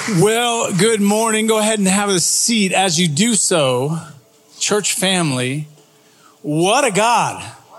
Well, good morning. Go ahead and have a seat. As you do so, church family, what a God.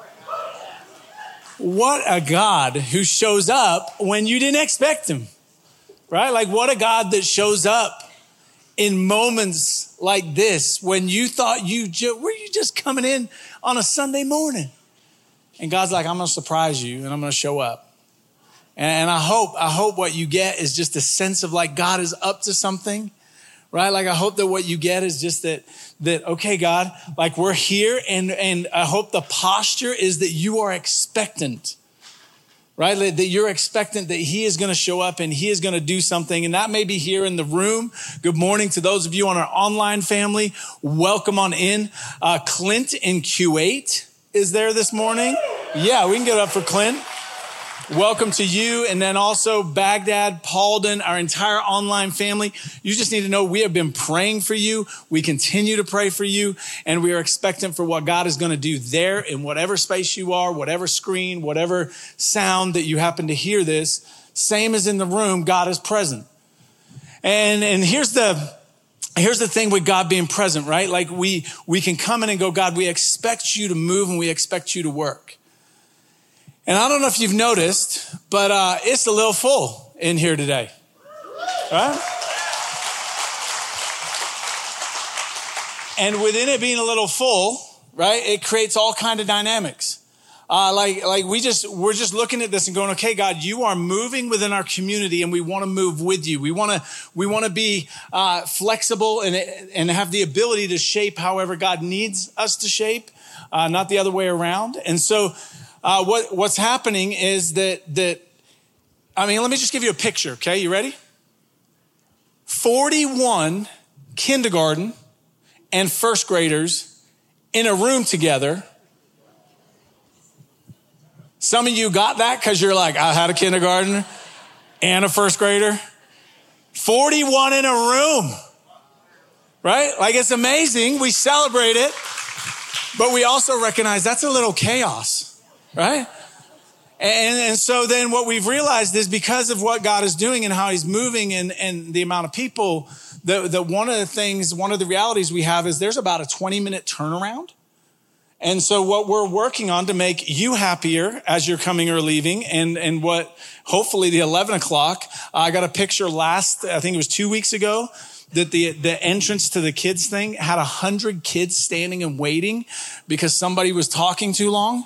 What a God who shows up when you didn't expect him, right? Like what a God that shows up in moments like this when you thought were you just coming in on a Sunday morning? And God's like, I'm going to surprise you and I'm going to show up. And I hope what you get is just a sense of like God is up to something, right? Like I hope that what you get is just that okay, God, like we're here, and I hope the posture is that you are expectant, right? That you're expectant that he is going to show up and he is going to do something. And that may be here in the room. Good morning to those of you on our online family. Welcome on in. Clint in Q8 is there this morning. Yeah, we can get up for Clint. Welcome to you. And then also Baghdad, Paulden, our entire online family. You just need to know we have been praying for you. We continue to pray for you. And we are expectant for what God is going to do there in whatever space you are, whatever screen, whatever sound that you happen to hear this. Same as in the room, God is present. And here's the thing with God being present, right? Like we can come in and go, God, we expect you to move and we expect you to work. And I don't know if you've noticed, but it's a little full in here today, right? And within it being a little full, right, it creates all kind of dynamics. We're just looking at this and going, okay, God, you are moving within our community, and we want to move with you. We want to be flexible and have the ability to shape however God needs us to shape, not the other way around. And so. What's happening is that let me just give you a picture, okay? You ready? 41 kindergarten and first graders in a room together. Some of you got that because you're like, I had a kindergartner and a first grader. 41 in a room, right? Like it's amazing. We celebrate it, but we also recognize that's a little chaos. Right? And so then what we've realized is because of what God is doing and how he's moving and the amount of people, one of the realities we have is there's about a 20-minute turnaround. And so what we're working on to make you happier as you're coming or leaving and what hopefully the 11 o'clock, I got a picture I think it was 2 weeks ago, that the entrance to the kids thing had 100 kids standing and waiting because somebody was talking too long.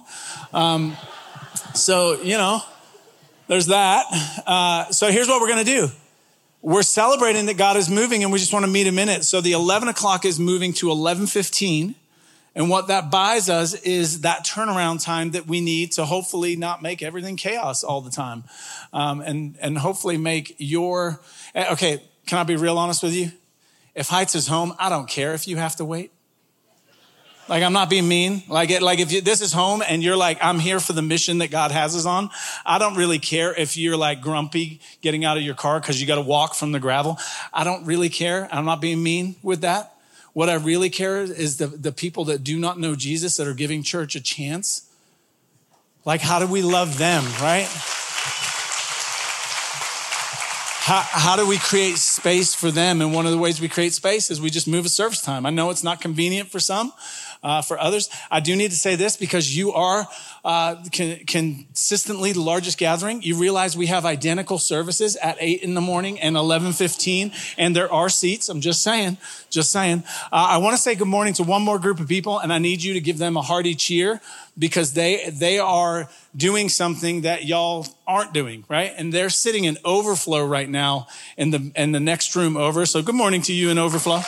So, there's that. So here's what we're going to do. We're celebrating that God is moving and we just want to meet him in it. So the 11 o'clock is moving to 11:15. And what that buys us is that turnaround time that we need to hopefully not make everything chaos all the time. And hopefully make okay, can I be real honest with you? If Heights is home, I don't care if you have to wait. Like, I'm not being mean. If this is home and you're like, I'm here for the mission that God has us on, I don't really care if you're like grumpy getting out of your car because you got to walk from the gravel. I don't really care. I'm not being mean with that. What I really care is the people that do not know Jesus that are giving church a chance. Like, how do we love them, right? How do we create space for them? And one of the ways we create space is we just move a service time. I know it's not convenient for some. For others, I do need to say this because you are consistently the largest gathering. You realize we have identical services at 8 in the morning and 11:15, and there are seats. I'm just saying. I want to say good morning to one more group of people, and I need you to give them a hearty cheer because they are doing something that y'all aren't doing, right? And they're sitting in overflow right now in the next room over. So good morning to you in overflow.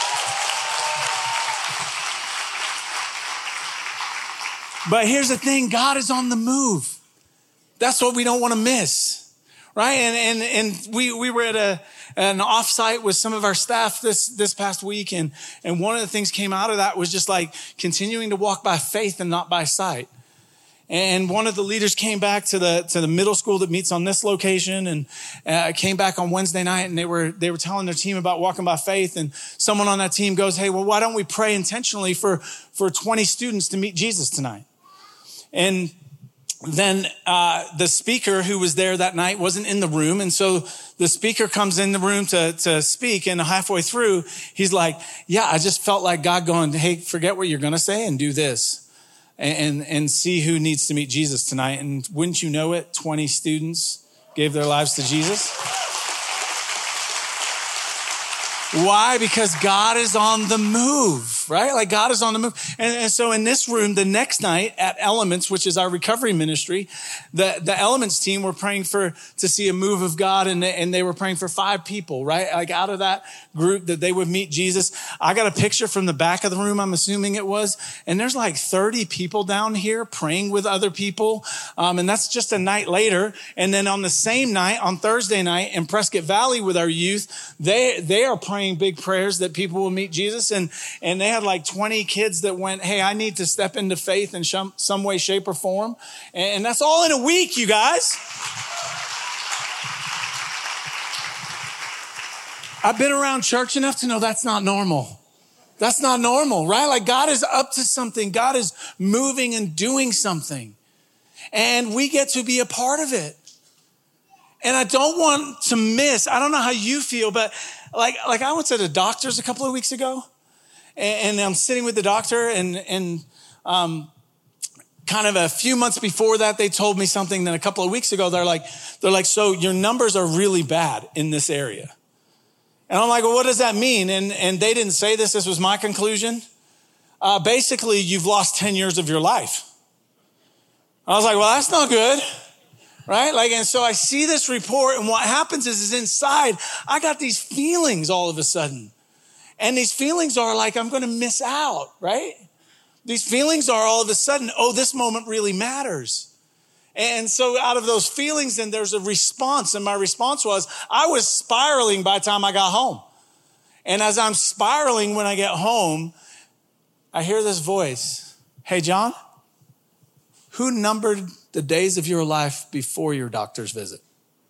But here's the thing, God is on the move. That's what we don't want to miss, right? And we were at an offsite with some of our staff this past week, and one of the things came out of that was just like continuing to walk by faith and not by sight. And one of the leaders came back to the middle school that meets on this location and came back on Wednesday night, and they were telling their team about walking by faith. And someone on that team goes, hey, well, why don't we pray intentionally for 20 students to meet Jesus tonight? And then the speaker who was there that night wasn't in the room. And so the speaker comes in the room to speak. And halfway through, he's like, yeah, I just felt like God going, hey, forget what you're going to say and do this and see who needs to meet Jesus tonight. And wouldn't you know it, 20 students gave their lives to Jesus. Why? Because God is on the move, right? Like God is on the move. And so in this room, the next night at Elements, which is our recovery ministry, the Elements team were praying to see a move of God, and they were praying for 5 people, right? Like out of that group that they would meet Jesus. I got a picture from the back of the room, I'm assuming it was, and there's like 30 people down here praying with other people. And that's just a night later. And then on the same night, on Thursday night in Prescott Valley with our youth, they are praying big prayers that people will meet Jesus. And they had like 20 kids that went, hey, I need to step into faith in some way, shape, or form. And that's all in a week, you guys. I've been around church enough to know that's not normal. That's not normal, right? Like God is up to something. God is moving and doing something. And we get to be a part of it. And I don't want to miss, I don't know how you feel, but like I went to the doctor's a couple of weeks ago, and I'm sitting with the doctor, and kind of a few months before that, they told me something. Then a couple of weeks ago, they're like, so your numbers are really bad in this area. And I'm like, well, what does that mean? And they didn't say this. This was my conclusion. Basically, you've lost 10 years of your life. I was like, well, that's not good. Right? Like, and so I see this report, and what happens is inside, I got these feelings all of a sudden. And these feelings are like, I'm going to miss out, right? These feelings are all of a sudden, oh, this moment really matters. And so out of those feelings, then there's a response. And my response was, I was spiraling by the time I got home. And as I'm spiraling when I get home, I hear this voice. Hey, John, who numbered the days of your life before your doctor's visit?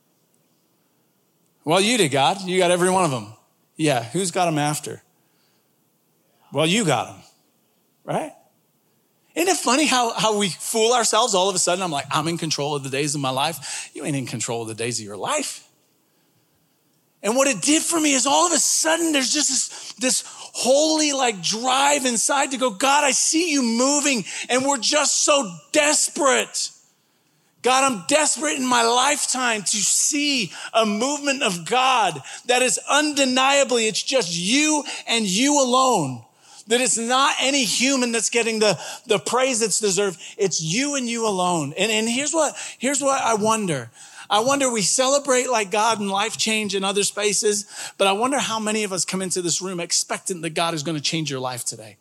Well, you did, God. You got every one of them. Yeah, who's got them after? Well, you got them, right? Isn't it funny how we fool ourselves all of a sudden? I'm like, I'm in control of the days of my life. You ain't in control of the days of your life. And what it did for me is all of a sudden there's just this holy like drive inside to go, God, I see you moving, and we're just so desperate. God, I'm desperate in my lifetime to see a movement of God that is undeniably, it's just you and you alone. That it's not any human that's getting the praise that's deserved. It's you and you alone. And here's what I wonder. I wonder, we celebrate like God and life change in other spaces, but I wonder how many of us come into this room expectant that God is going to change your life today.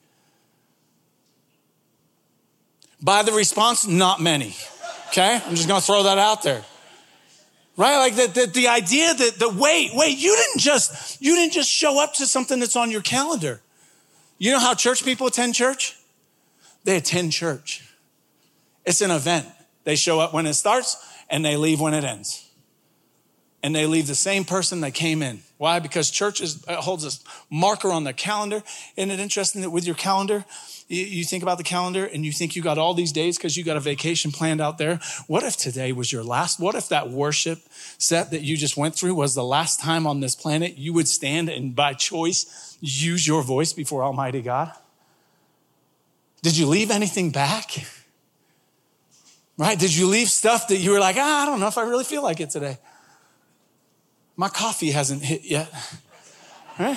By the response, not many. Okay? I'm just going to throw that out there. Right? Like the idea that wait, you didn't just show up to something that's on your calendar. You know how church people attend church? They attend church. It's an event. They show up when it starts and they leave when it ends. And they leave the same person that came in. Why? Because church holds a marker on the calendar. Isn't it interesting that with your calendar, you think about the calendar and you think you got all these days because you got a vacation planned out there? What if today was your last? What if that worship set that you just went through was the last time on this planet you would stand and by choice use your voice before Almighty God? Did you leave anything back? Right? Did you leave stuff that you were like, I don't know if I really feel like it today? My coffee hasn't hit yet. Right?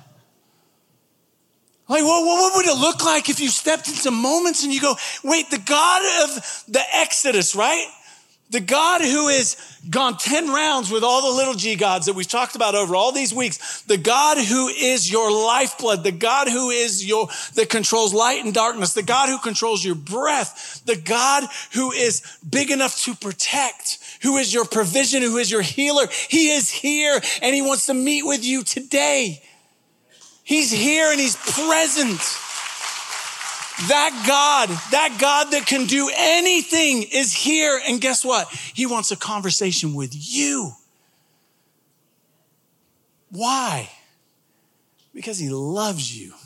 Like, what would it look like if you stepped into moments and you go, wait, the God of the Exodus, right? The God who has gone 10 rounds with all the little g gods that we've talked about over all these weeks, the God who is your lifeblood, the God who is that controls light and darkness, the God who controls your breath, the God who is big enough to protect, who is your provision, who is your healer. He is here and he wants to meet with you today. He's here and he's present. That God that can do anything is here. And guess what? He wants a conversation with you. Why? Because he loves you.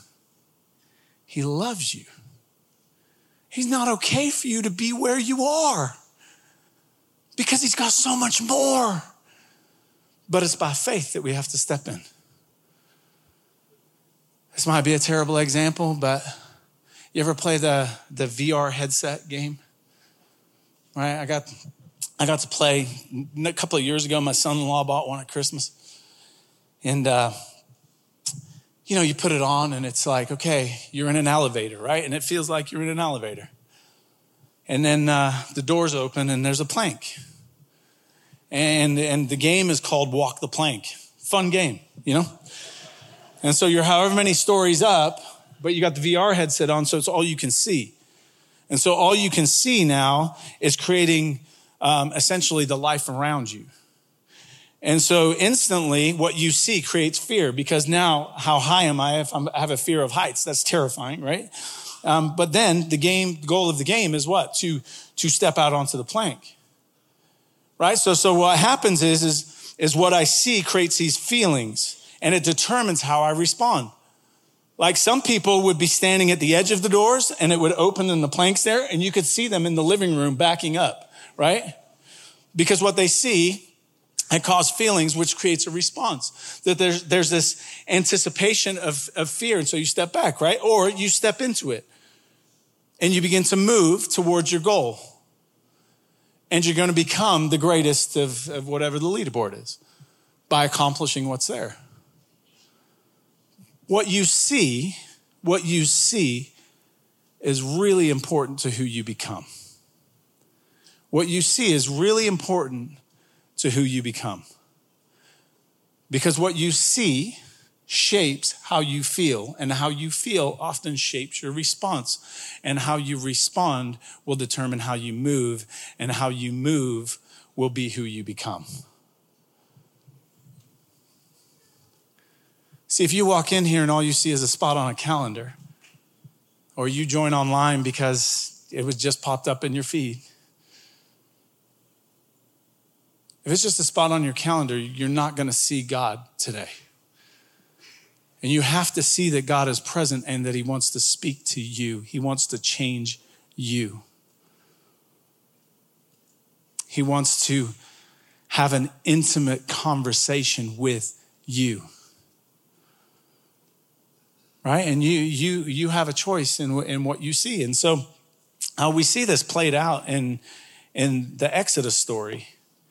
He loves you. He's not okay for you to be where you are. Because he's got so much more. But it's by faith that we have to step in. This might be a terrible example, but you ever play the VR headset game? Right? I got to play a couple of years ago. My son-in-law bought one at Christmas. And, you put it on and it's like, okay, you're in an elevator, right? And it feels like you're in an elevator. And then the doors open and there's a plank. And the game is called Walk the Plank. Fun game, And so you're however many stories up, but you got the VR headset on, so it's all you can see. And so all you can see now is creating essentially the life around you. And so instantly what you see creates fear, because now how high am I if I have a fear of heights? That's terrifying, right? But then the goal of the game is what? To step out onto the plank, right? So what happens is what I see creates these feelings, and it determines how I respond. Like some people would be standing at the edge of the doors and it would open and the plank's there and you could see them in the living room backing up, right? Because what they see had caused feelings, which creates a response. That there's this anticipation of fear. And so you step back, right? Or you step into it and you begin to move towards your goal. And you're going to become the greatest of whatever the leaderboard is by accomplishing what's there. What you see is really important to who you become. What you see is really important to who you become. Because what you see shapes how you feel, and how you feel often shapes your response. And how you respond will determine how you move, and how you move will be who you become. See, if you walk in here and all you see is a spot on a calendar, or you join online because it was just popped up in your feed, if it's just a spot on your calendar, you're not going to see God today. And you have to see that God is present and that he wants to speak to you. He wants to change you. He wants to have an intimate conversation with you. Right? And you have a choice in what you see. And so we see this played out in the Exodus story.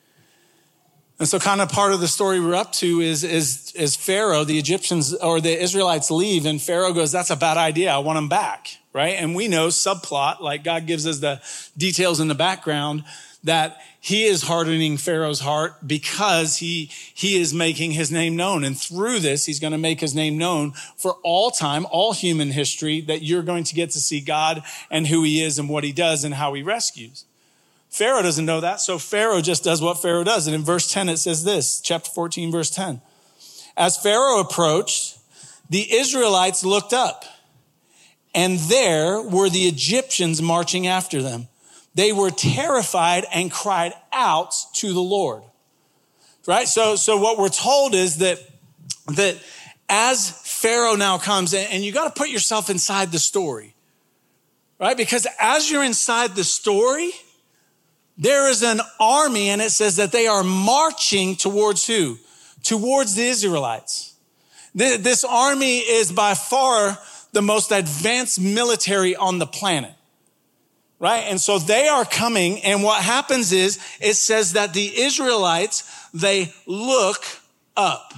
And so kind of part of the story we're up to is Pharaoh, the Egyptians or the Israelites leave, and Pharaoh goes, that's a bad idea. I want them back, right? And we know subplot, like God gives us the details in the background, that he is hardening Pharaoh's heart because he is making his name known. And through this, he's going to make his name known for all time, all human history, that you're going to get to see God and who he is and what he does and how he rescues. Pharaoh doesn't know that, so Pharaoh just does what Pharaoh does. And in verse 10, it says this, chapter 14, verse 10. As Pharaoh approached, the Israelites looked up, and there were the Egyptians marching after them. They were terrified and cried out to the Lord. Right? So what we're told is that as Pharaoh now comes, and you got to put yourself inside the story. Right? Because as you're inside the story, there is an army, and it says that they are marching towards who? Towards the Israelites. This army is by far the most advanced military on the planet. Right? And so they are coming, and what happens is, it says that the Israelites, they look up.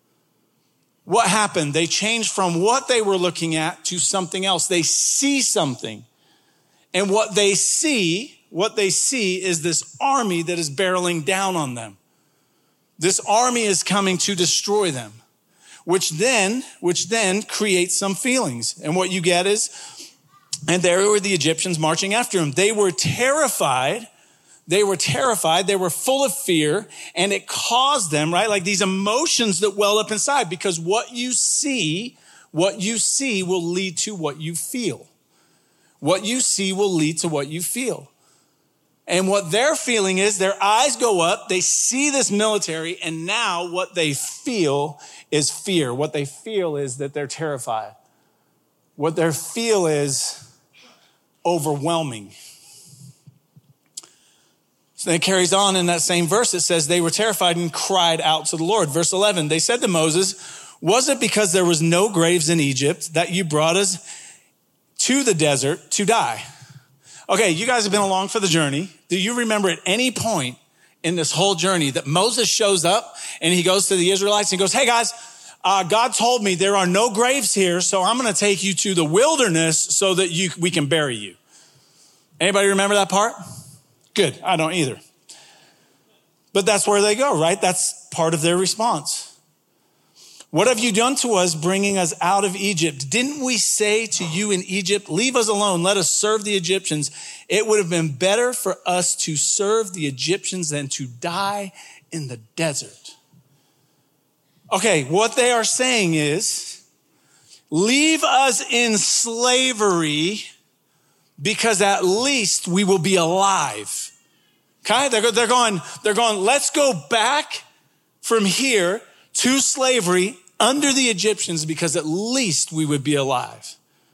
What happened? They changed from what they were looking at to something else. They see something. And what they see is this army that is barreling down on them. This army is coming to destroy them, which then creates some feelings. And what you get is, and there were the Egyptians marching after him. They were terrified. They were full of fear, and it caused them, right? Like these emotions that well up inside, because what you see will lead to what you feel. What you see will lead to what you feel. And what they're feeling is their eyes go up, they see this military, and now what they feel is fear. What they feel is that they're terrified. What they feel is overwhelming. So it carries on in that same verse. It says they were terrified and cried out to the Lord. Verse 11, they said to Moses, was it because there was no graves in Egypt that you brought us to the desert to die? Okay, you guys have been along for the journey. Do you remember at any point in this whole journey that Moses shows up and he goes to the Israelites and he goes, hey guys, God told me there are no graves here, so I'm going to take you to the wilderness so that we can bury you. Anybody remember that part? Good. I don't either. But that's where they go, right? That's part of their response. What have you done to us, bringing us out of Egypt? Didn't we say to you in Egypt, leave us alone, let us serve the Egyptians? It would have been better for us to serve the Egyptians than to die in the desert. Okay, what they are saying is, leave us in slavery because at least we will be alive. Okay, they're going, let's go back from here to slavery under the Egyptians because at least we would be alive.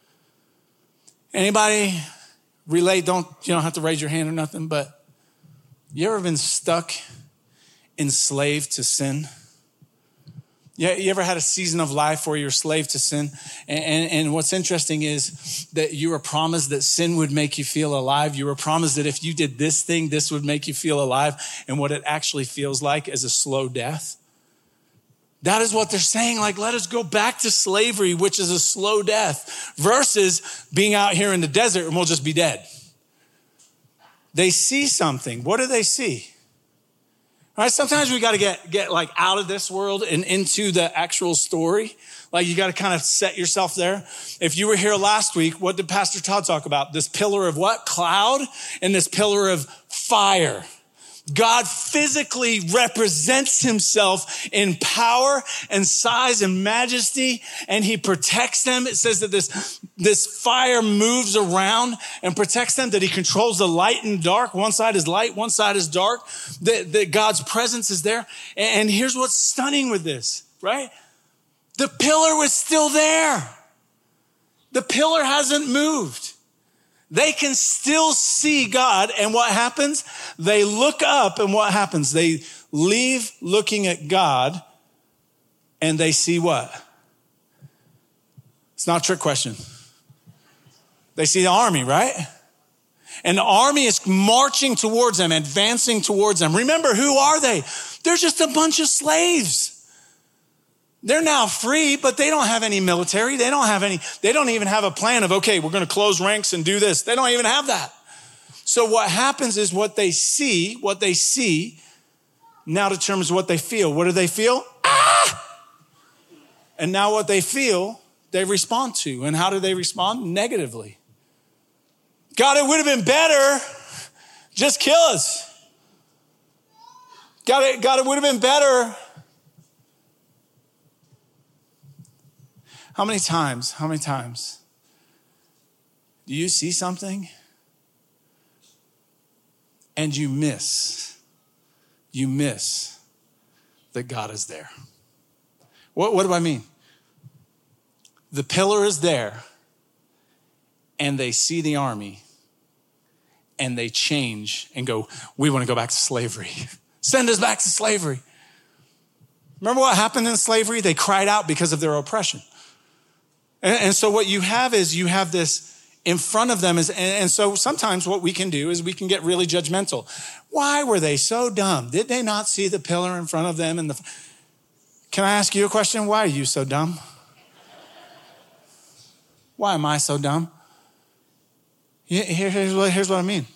Anybody relate? You don't have to raise your hand or nothing, but you ever been stuck, enslaved to sin? Yeah, you ever had a season of life where you're a slave to sin? And what's interesting is that you were promised that sin would make you feel alive. You were promised that if you did this thing, this would make you feel alive. And what it actually feels like is a slow death. That is what they're saying. Like, let us go back to slavery, which is a slow death, versus being out here in the desert and we'll just be dead. They see something. What do they see? All right, sometimes we got to get like out of this world and into the actual story. Like you got to kind of set yourself there. If you were here last week, what did Pastor Todd talk about? This pillar of what? Cloud and this pillar of fire. God physically represents himself in power and size and majesty, and he protects them. It says that this fire moves around and protects them, that he controls the light and dark. One side is light, one side is dark, that God's presence is there. And here's what's stunning with this, right? The pillar was still there. The pillar hasn't moved. They can still see God, and what happens? They look up, and what happens? They leave looking at God, and they see what? It's not a trick question. They see the army, right? And the army is marching towards them, advancing towards them. Remember, who are they? They're just a bunch of slaves. They're now free, but they don't have any military. They don't even have a plan of, okay, we're going to close ranks and do this. They don't even have that. So what happens is what they see now determines what they feel. What do they feel? Ah! And now what they feel, they respond to. And how do they respond? Negatively. God, it would have been better. Just kill us. God, it would have been better. How many times do you see something and you miss that God is there? What do I mean? The pillar is there and they see the army and they change and go, we want to go back to slavery. Send us back to slavery. Remember what happened in slavery? They cried out because of their oppression. And so what you have is you have this in front of them. And so sometimes what we can do is we can get really judgmental. Why were they so dumb? Did they not see the pillar in front of them? Can I ask you a question? Why are you so dumb? Why am I so dumb? Here's what I mean.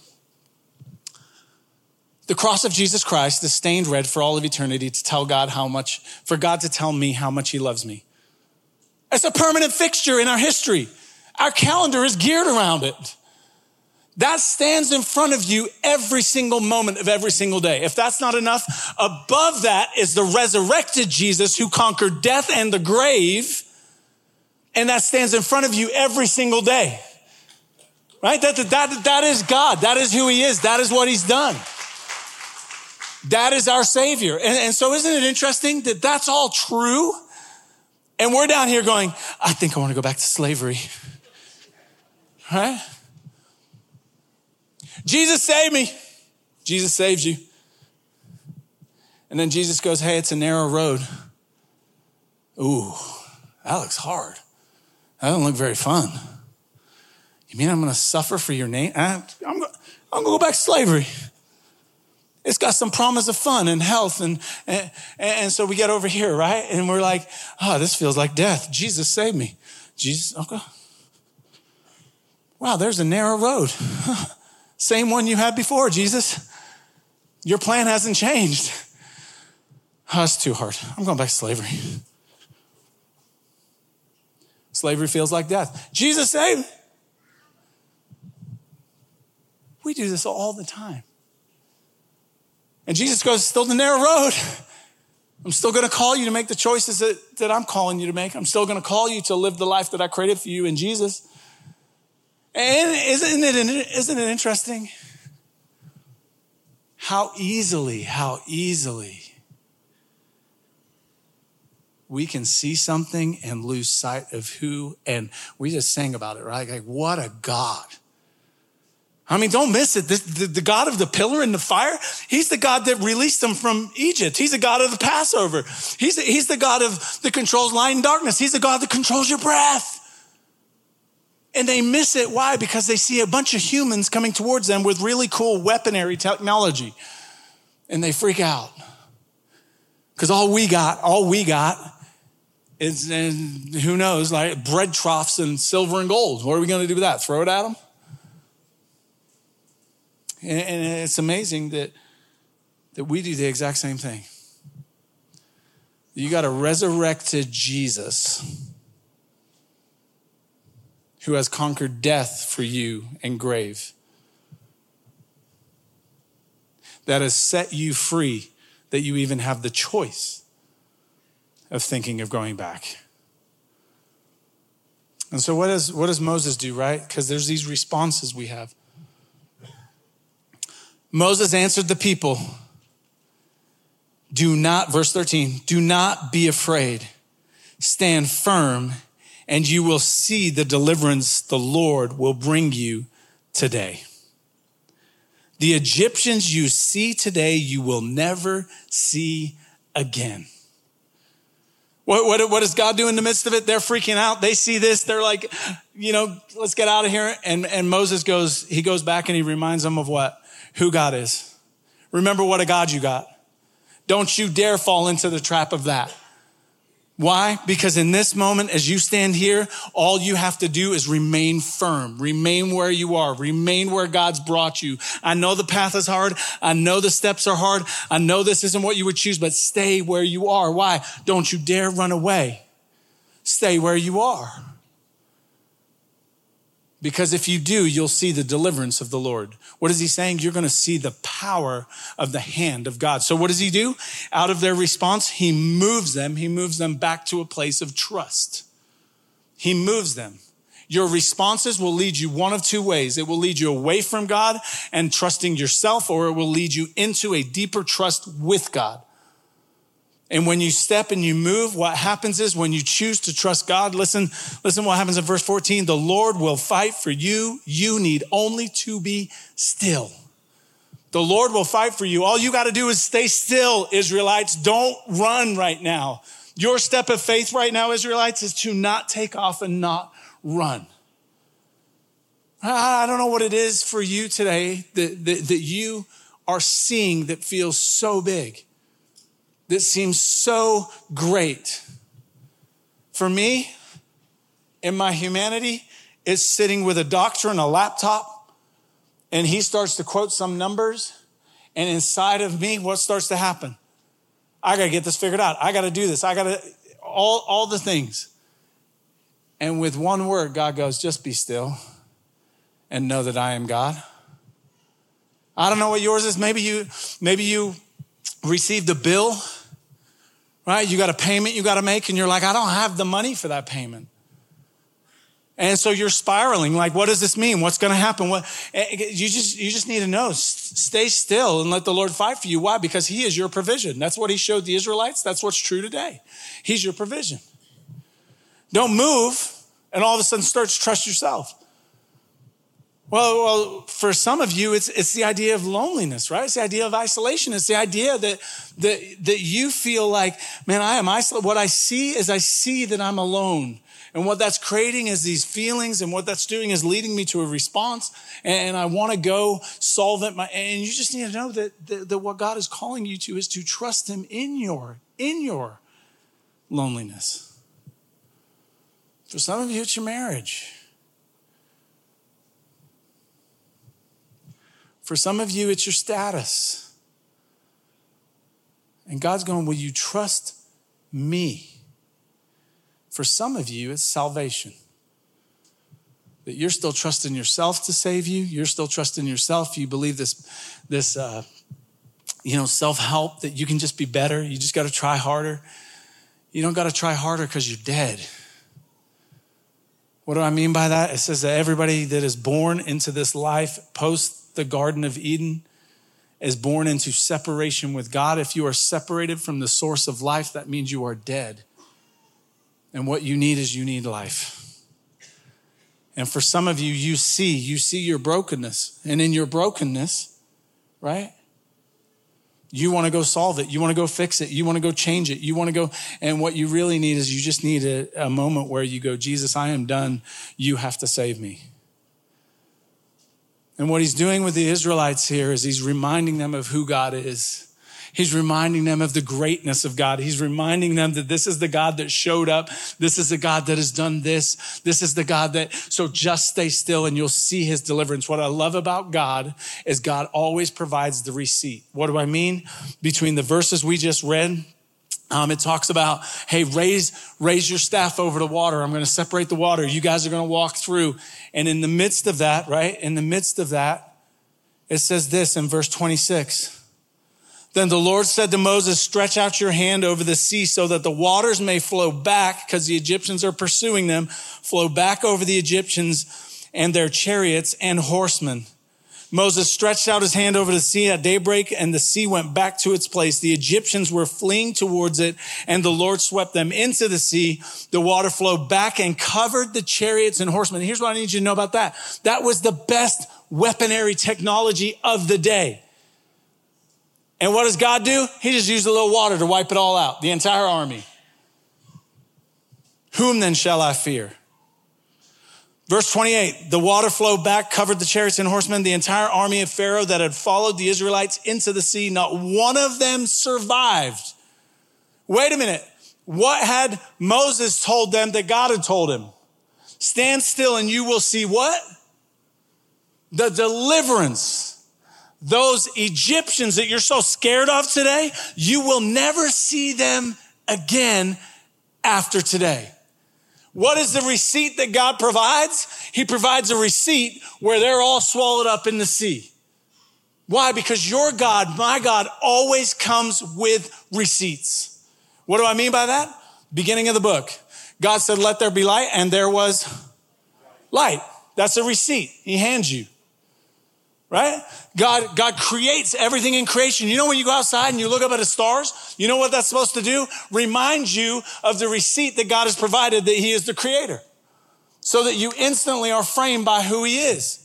The cross of Jesus Christ is stained red for all of eternity to tell God for God to tell me how much he loves me. It's a permanent fixture in our history. Our calendar is geared around it. That stands in front of you every single moment of every single day. If that's not enough, above that is the resurrected Jesus who conquered death and the grave. And that stands in front of you every single day. Right? That is God. That is who he is. That is what he's done. That is our Savior. And so isn't it interesting that that's all true? And we're down here going, I think I want to go back to slavery. Right? Jesus, save me. Jesus saves you. And then Jesus goes, hey, it's a narrow road. Ooh, that looks hard. That doesn't look very fun. You mean I'm going to suffer for your name? I'm going to go back to slavery. It's got some promise of fun and health. And so we get over here, right? And we're like, oh, this feels like death. Jesus saved me. Jesus, okay. Wow, there's a narrow road. Same one you had before, Jesus. Your plan hasn't changed. Oh, it's too hard. I'm going back to slavery. Slavery feels like death. Jesus saved me. We do this all the time. And Jesus goes, still the narrow road. I'm still going to call you to make the choices that I'm calling you to make. I'm still going to call you to live the life that I created for you in Jesus. And isn't it interesting how easily we can see something and lose sight of who, and we just sang about it, right? Like, what a God. I mean, don't miss it. The God of the pillar and the fire, he's the God that released them from Egypt. He's the God of the Passover. He's the God of that controls light and darkness. He's the God that controls your breath. And they miss it. Why? Because they see a bunch of humans coming towards them with really cool weaponry technology. And they freak out. Because all we got is, and who knows, like bread troughs and silver and gold. What are we going to do with that? Throw it at them? And it's amazing that we do the exact same thing. You got a resurrected Jesus who has conquered death for you and grave, that has set you free, that you even have the choice of thinking of going back. And so what does Moses do, right? Because there's these responses we have. Moses answered the people, verse 13, do not be afraid. Stand firm, and you will see the deliverance the Lord will bring you today. The Egyptians you see today, you will never see again. What does God do in the midst of it? They're freaking out. They see this. They're like, let's get out of here. And Moses goes back and he reminds them of what? Who God is. Remember what a God you got. Don't you dare fall into the trap of that. Why? Because in this moment, as you stand here, all you have to do is remain firm. Remain where you are. Remain where God's brought you. I know the path is hard. I know the steps are hard. I know this isn't what you would choose, but stay where you are. Why? Don't you dare run away. Stay where you are. Because if you do, you'll see the deliverance of the Lord. What is he saying? You're going to see the power of the hand of God. So what does he do? Out of their response, he moves them back to a place of trust. He moves them. Your responses will lead you one of two ways. It will lead you away from God and trusting yourself, or it will lead you into a deeper trust with God. And when you step and you move, what happens is when you choose to trust God, listen what happens in verse 14. The Lord will fight for you. You need only to be still. The Lord will fight for you. All you got to do is stay still, Israelites. Don't run right now. Your step of faith right now, Israelites, is to not take off and not run. I don't know what it is for you today that you are seeing that feels so big, that seems so great. For me, in my humanity, it's sitting with a doctor and a laptop, and he starts to quote some numbers, and inside of me, what starts to happen? I got to get this figured out. I got to do this. I got to, all the things. And with one word, God goes, just be still and know that I am God. I don't know what yours is. Maybe you received a bill, right? You got a payment you got to make, and you're like, I don't have the money for that payment. And so you're spiraling. Like, what does this mean? What's going to happen? You just need to know. Stay still and let the Lord fight for you. Why? Because he is your provision. That's what he showed the Israelites. That's what's true today. He's your provision. Don't move and all of a sudden start to trust yourself. Well, for some of you, it's the idea of loneliness, right? It's the idea of isolation. It's the idea that you feel like, man, I am isolated. What I see is I see that I'm alone. And what that's creating is these feelings, and what that's doing is leading me to a response. And I want to go solve it. And you just need to know that what God is calling you to is to trust him in your loneliness. For some of you, it's your marriage. For some of you, it's your status. And God's going, will you trust me? For some of you, it's salvation. That you're still trusting yourself to save you. You're still trusting yourself. You believe this self-help, that you can just be better. You just got to try harder. You don't got to try harder because you're dead. What do I mean by that? It says that everybody that is born into this life post the Garden of Eden is born into separation with God. If you are separated from the source of life, that means you are dead. And what you need life. And for some of you, you see your brokenness. And in your brokenness, right? You want to go solve it. You want to go fix it. You want to go change it. You want to go. And what you really need is you just need a moment where you go, Jesus, I am done. You have to save me. And what he's doing with the Israelites here is he's reminding them of who God is. He's reminding them of the greatness of God. He's reminding them that this is the God that showed up. This is the God that has done this. This is the God that, so just stay still and you'll see his deliverance. What I love about God is God always provides the receipt. What do I mean? Between the verses we just read, it talks about, hey, raise your staff over the water. I'm going to separate the water. You guys are going to walk through. And in the midst of that, right? In the midst of that, it says this in verse 26. Then the Lord said to Moses, stretch out your hand over the sea so that the waters may flow back, because the Egyptians are pursuing them, flow back over the Egyptians and their chariots and horsemen. Moses stretched out his hand over the sea at daybreak, and the sea went back to its place. The Egyptians were fleeing towards it, and the Lord swept them into the sea. The water flowed back and covered the chariots and horsemen. Here's what I need you to know about that. That was the best weaponry technology of the day. And what does God do? He just used a little water to wipe it all out, the entire army. Whom then shall I fear? Verse 28, the water flowed back, covered the chariots and horsemen, the entire army of Pharaoh that had followed the Israelites into the sea. Not one of them survived. Wait a minute. What had Moses told them that God had told him? Stand still and you will see what? The deliverance. Those Egyptians that you're so scared of today, you will never see them again after today. What is the receipt that God provides? He provides a receipt where they're all swallowed up in the sea. Why? Because your God, my God, always comes with receipts. What do I mean by that? Beginning of the book. God said, let there be light, and there was light. That's a receipt he hands you. Right? God creates everything in creation. You know, when you go outside and you look up at the stars, you know what that's supposed to do? Remind you of the receipt that God has provided that he is the creator, so that you instantly are framed by who he is.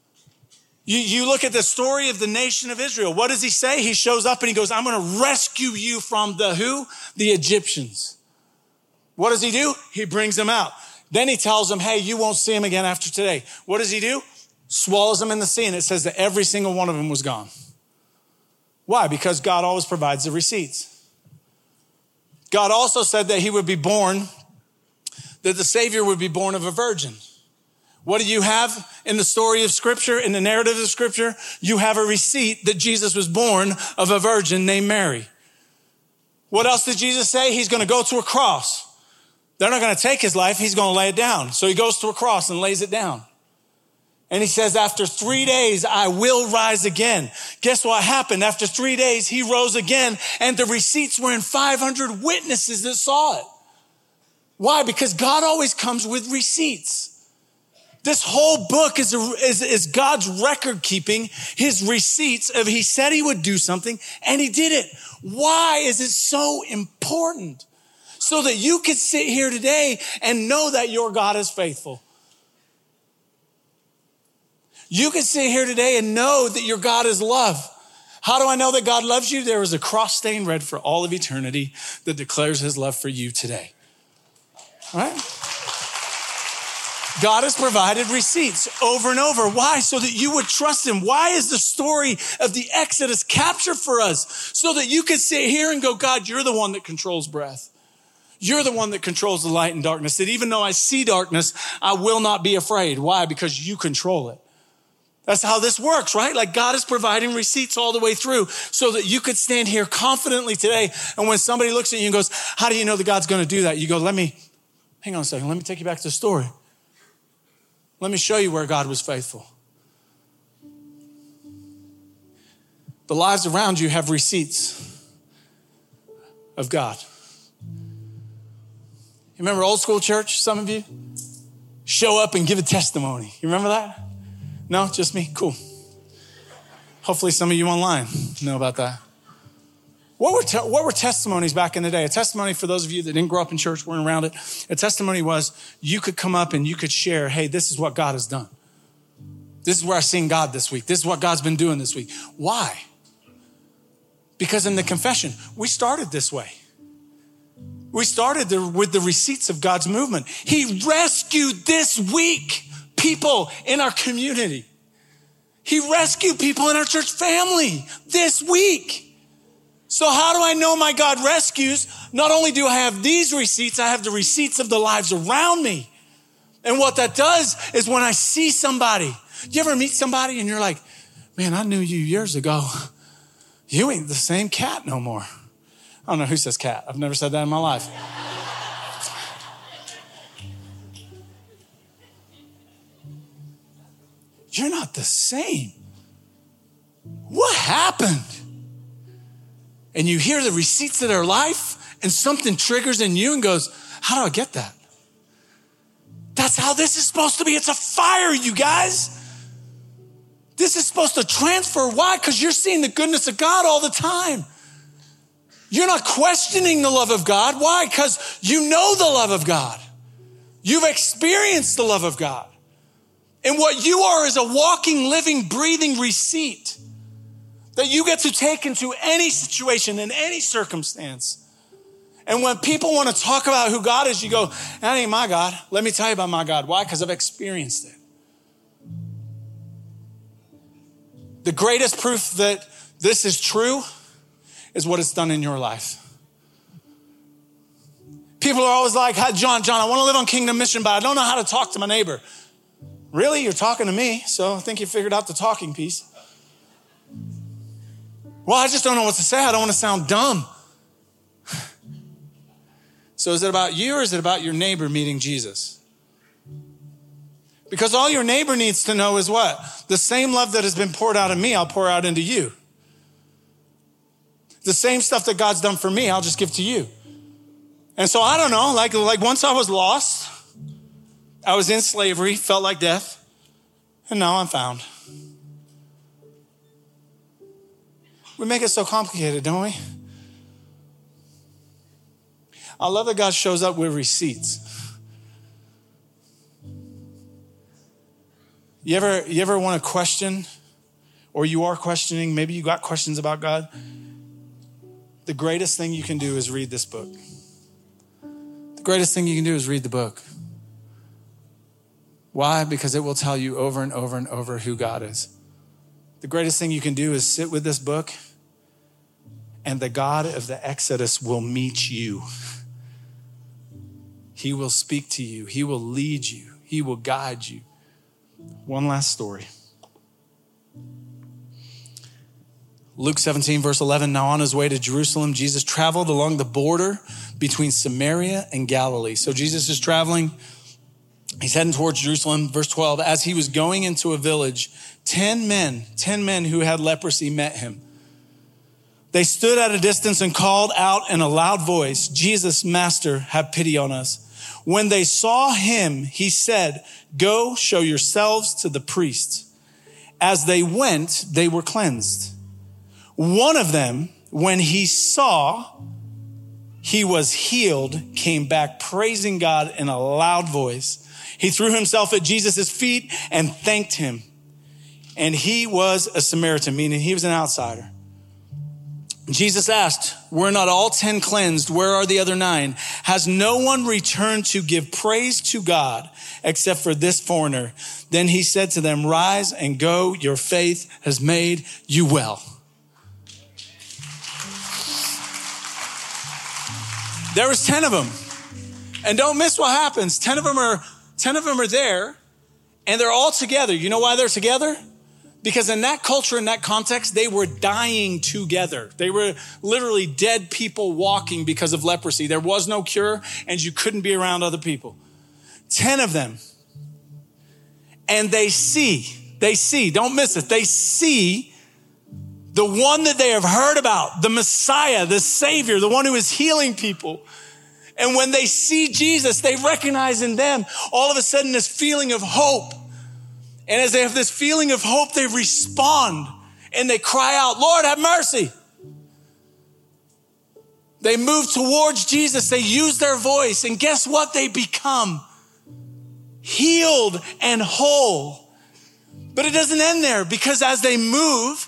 You look at the story of the nation of Israel. What does he say? He shows up and he goes, I'm going to rescue you from the who? The Egyptians. What does he do? He brings them out. Then he tells them, hey, you won't see them again after today. What does he do? Swallows them in the sea, and it says that every single one of them was gone. Why? Because God always provides the receipts. God also said that he would be born, that the Savior would be born of a virgin. What do you have in the story of Scripture, in the narrative of Scripture? You have a receipt that Jesus was born of a virgin named Mary. What else did Jesus say? He's going to go to a cross. They're not going to take his life. He's going to lay it down. So he goes to a cross and lays it down. And he says, after 3 days, I will rise again. Guess what happened? After 3 days, he rose again, and the receipts were in 500 witnesses that saw it. Why? Because God always comes with receipts. This whole book is God's record keeping, his receipts of he said he would do something, and he did it. Why is it so important? So that you can sit here today and know that your God is faithful. You can sit here today and know that your God is love. How do I know that God loves you? There is a cross stain red for all of eternity that declares his love for you today. All right? God has provided receipts over and over. Why? So that you would trust him. Why is the story of the Exodus captured for us? So that you could sit here and go, God, you're the one that controls breath. You're the one that controls the light and darkness. That even though I see darkness, I will not be afraid. Why? Because you control it. That's how this works, right? Like God is providing receipts all the way through so that you could stand here confidently today. And when somebody looks at you and goes, how do you know that God's going to do that? You go, hang on a second. Let me take you back to the story. Let me show you where God was faithful. The lives around you have receipts of God. You remember old school church, some of you? Show up and give a testimony. You remember that? No, just me? Cool. Hopefully some of you online know about that. What were testimonies back in the day? A testimony, for those of you that didn't grow up in church, weren't around it, a testimony was you could come up and you could share, hey, this is what God has done. This is where I've seen God this week. This is what God's been doing this week. Why? Because in the confession, we started this way. We started with the receipts of God's movement. He rescued this week people in our community. He rescued people in our church family this week. So how do I know my God rescues? Not only do I have these receipts, I have the receipts of the lives around me. And what that does is when I see somebody, you ever meet somebody and you're like, man, I knew you years ago. You ain't the same cat no more. I don't know who says cat. I've never said that in my life. You're not the same. What happened? And you hear the receipts of their life and something triggers in you and goes, how do I get that? That's how this is supposed to be. It's a fire, you guys. This is supposed to transfer. Why? Because you're seeing the goodness of God all the time. You're not questioning the love of God. Why? Because you know the love of God. You've experienced the love of God. And what you are is a walking, living, breathing receipt that you get to take into any situation, in any circumstance. And when people want to talk about who God is, you go, that ain't my God. Let me tell you about my God. Why? Because I've experienced it. The greatest proof that this is true is what it's done in your life. People are always like, John, I want to live on kingdom mission, but I don't know how to talk to my neighbor. Really? You're talking to me, so I think you figured out the talking piece. Well, I just don't know what to say. I don't want to sound dumb. So is it about you or is it about your neighbor meeting Jesus? Because all your neighbor needs to know is what? The same love that has been poured out of me, I'll pour out into you. The same stuff that God's done for me, I'll just give to you. And so I don't know, like once I was lost, I was in slavery, felt like death, and now I'm found. We make it so complicated, don't we? I love that God shows up with receipts. You ever want to question, or you are questioning, maybe you got questions about God? The greatest thing you can do is read this book. The greatest thing you can do is read the book. Why? Because it will tell you over and over and over who God is. The greatest thing you can do is sit with this book, and the God of the Exodus will meet you. He will speak to you. He will lead you. He will guide you. One last story. Luke 17, verse 11, now on his way to Jerusalem, Jesus traveled along the border between Samaria and Galilee. So Jesus is traveling. He's heading towards Jerusalem. Verse 12, as he was going into a village, 10 men who had leprosy met him. They stood at a distance and called out in a loud voice, Jesus, Master, have pity on us. When they saw him, he said, go show yourselves to the priests. As they went, they were cleansed. One of them, when he saw he was healed, came back praising God in a loud voice. He threw himself at Jesus' feet and thanked him. and he was a Samaritan, meaning he was an outsider. Jesus asked, were not all 10 cleansed? Where are the other 9? Has no one returned to give praise to God except for this foreigner? Then he said to them, rise and go. Your faith has made you well. There was 10 of them. And don't miss what happens. 10 of them are there and they're all together. You know why they're together? Because in that culture, in that context, they were dying together. They were literally dead people walking because of leprosy. There was no cure and you couldn't be around other people. 10 of them. And they see, don't miss it. They see the one that they have heard about, the Messiah, the Savior, the one who is healing people. And when they see Jesus, they recognize in them all of a sudden this feeling of hope. And as they have this feeling of hope, they respond and they cry out, Lord, have mercy. They move towards Jesus. They use their voice. And guess what? They become healed and whole. But it doesn't end there, because as they move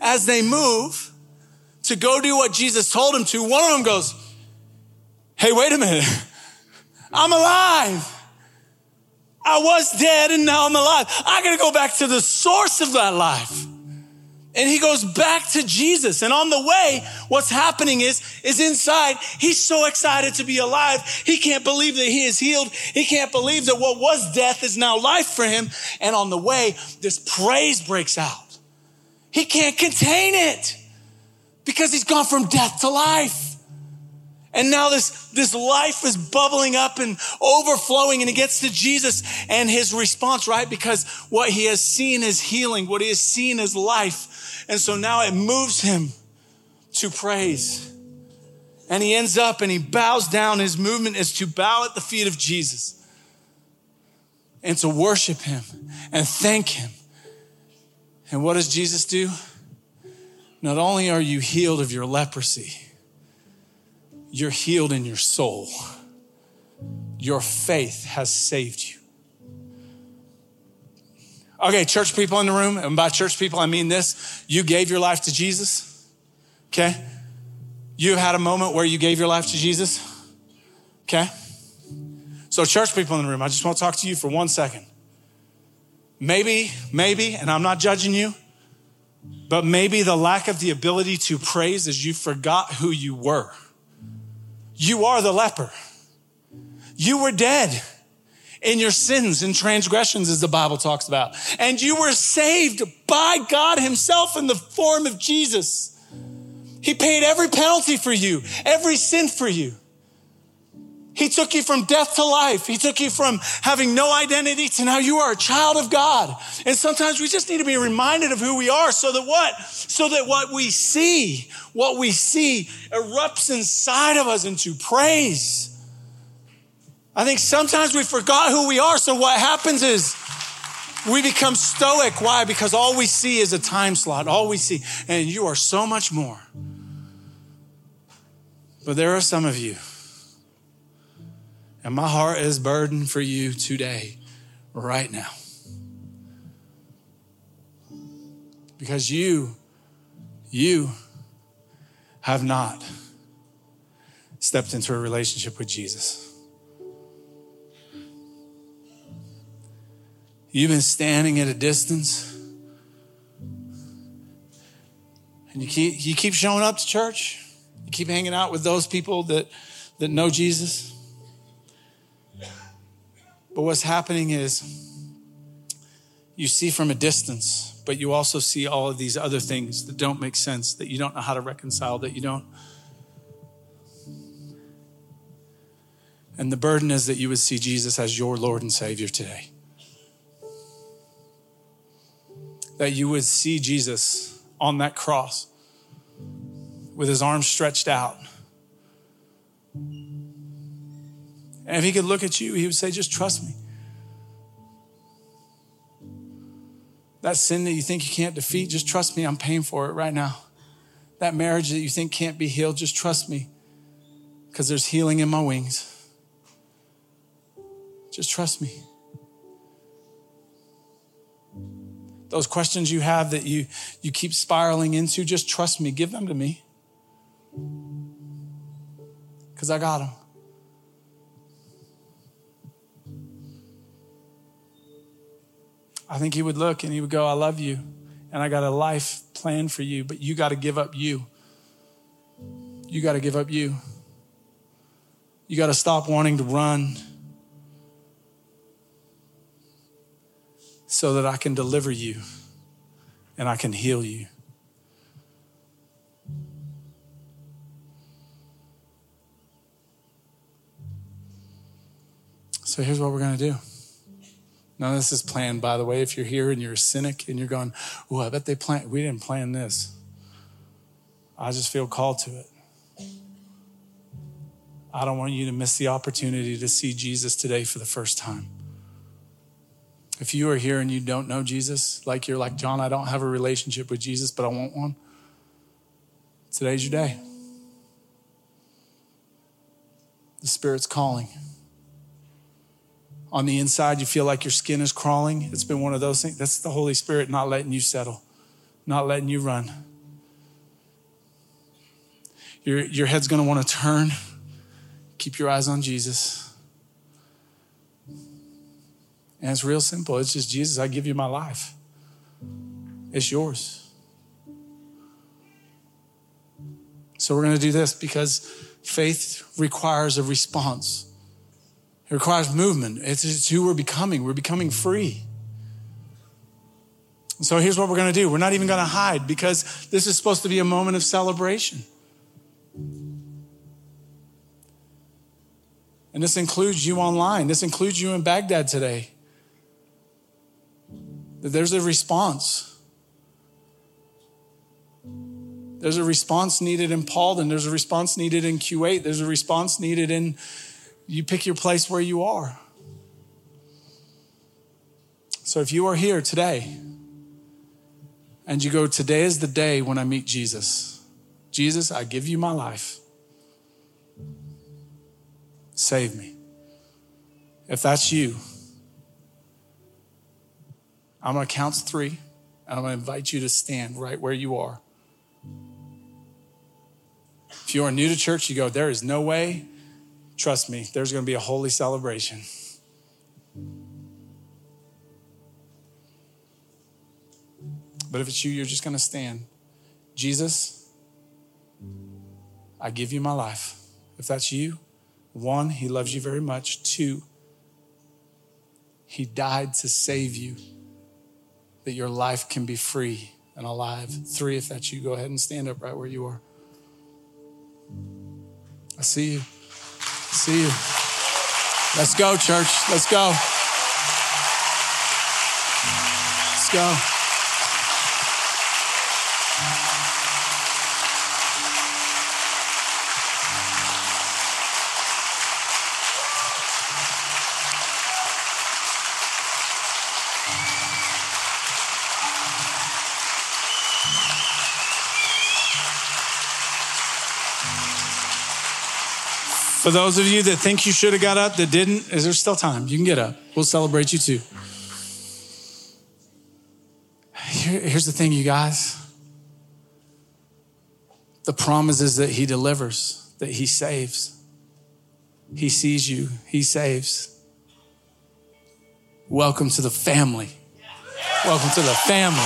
to go do what Jesus told them to, one of them goes, hey, wait a minute. I'm alive. I was dead and now I'm alive. I got to go back to the source of that life. And he goes back to Jesus. And on the way, what's happening is inside, he's so excited to be alive. He can't believe that he is healed. He can't believe that what was death is now life for him. And on the way, this praise breaks out. He can't contain it because he's gone from death to life. And now this life is bubbling up and overflowing, and he gets to Jesus and his response, right? Because what he has seen is healing, what he has seen is life. And so now it moves him to praise. And he ends up and he bows down. His movement is to bow at the feet of Jesus and to worship him and thank him. And what does Jesus do? Not only are you healed of your leprosy, you're healed in your soul. Your faith has saved you. Okay, church people in the room, and by church people, I mean this. You gave your life to Jesus, okay? You had a moment where you gave your life to Jesus, okay? So church people in the room, I just want to talk to you for 1 second. Maybe, and I'm not judging you, but maybe the lack of the ability to praise is you forgot who you were. You are the leper. You were dead in your sins and transgressions, as the Bible talks about. And you were saved by God himself in the form of Jesus. He paid every penalty for you, every sin for you. He took you from death to life. He took you from having no identity to now you are a child of God. And sometimes we just need to be reminded of who we are so that what? So that what we see erupts inside of us into praise. I think sometimes we forgot who we are. So what happens is we become stoic. Why? Because all we see is a time slot. All we see. And you are so much more. But there are some of you. And my heart is burdened for you today, right now. Because you have not stepped into a relationship with Jesus. You've been standing at a distance. And you keep showing up to church. You keep hanging out with those people that know Jesus. But what's happening is you see from a distance, but you also see all of these other things that don't make sense, that you don't know how to reconcile, that you don't. And the burden is that you would see Jesus as your Lord and Savior today. That you would see Jesus on that cross with his arms stretched out. And if he could look at you, he would say, just trust me. That sin that you think you can't defeat, just trust me, I'm paying for it right now. That marriage that you think can't be healed, just trust me, because there's healing in my wings. Just trust me. Those questions you have that you keep spiraling into, just trust me. Give them to me. Because I got them. I think he would look and he would go, I love you. And I got a life planned for you, but you got to give up you. You got to give up you. You got to stop wanting to run so that I can deliver you and I can heal you. So here's what we're going to do. None of this is planned, by the way. If you're here and you're a cynic and you're going, oh, I bet they planned. We didn't plan this. I just feel called to it. I don't want you to miss the opportunity to see Jesus today for the first time. If you are here and you don't know Jesus, like you're like, John, I don't have a relationship with Jesus, but I want one. Today's your day. The Spirit's calling. On the inside, you feel like your skin is crawling. It's been one of those things. That's the Holy Spirit not letting you settle, not letting you run. Your head's going to want to turn. Keep your eyes on Jesus. And it's real simple. It's just, Jesus, I give you my life. It's yours. So we're going to do this because faith requires a response. It requires movement. It's who we're becoming. We're becoming free. So here's what we're going to do. We're not even going to hide because this is supposed to be a moment of celebration. And this includes you online. This includes you in Baghdad today. There's a response. There's a response needed in Paulden. There's a response needed in Kuwait. There's a response needed in, you pick your place where you are. So if you are here today and you go, today is the day when I meet Jesus. Jesus, I give you my life. Save me. If that's you, I'm going to count 3, and I'm going to invite you to stand right where you are. If you are new to church, you go, there is no way. Trust me, there's going to be a holy celebration. But if it's you, you're just going to stand. Jesus, I give you my life. If that's you, 1, he loves you very much. 2, he died to save you, that your life can be free and alive. 3, if that's you, go ahead and stand up right where you are. I see you. I see you. Let's go, church. Let's go. Let's go. For those of you that think you should have got up that didn't, is there still time? You can get up. We'll celebrate you too. Here's the thing, you guys. The promise is that he delivers, that he saves. He sees you. He saves. Welcome to the family. Welcome to the family.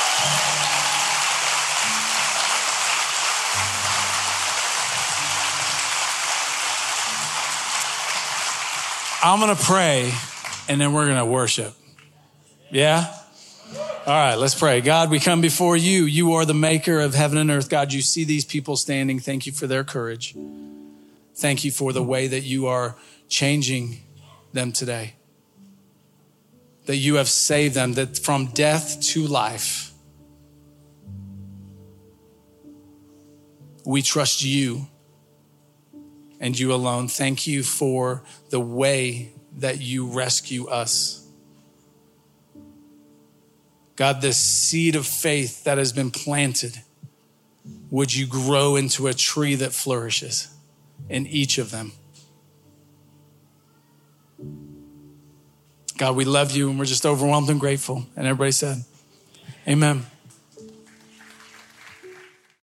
I'm going to pray, and then we're going to worship. Yeah? All right, let's pray. God, we come before you. You are the maker of heaven and earth. God, you see these people standing. Thank you for their courage. Thank you for the way that you are changing them today. That you have saved them, that from death to life. We trust you. And you alone. Thank you for the way that you rescue us. God, this seed of faith that has been planted, would you grow into a tree that flourishes in each of them? God, we love you and we're just overwhelmed and grateful. And everybody said, Amen.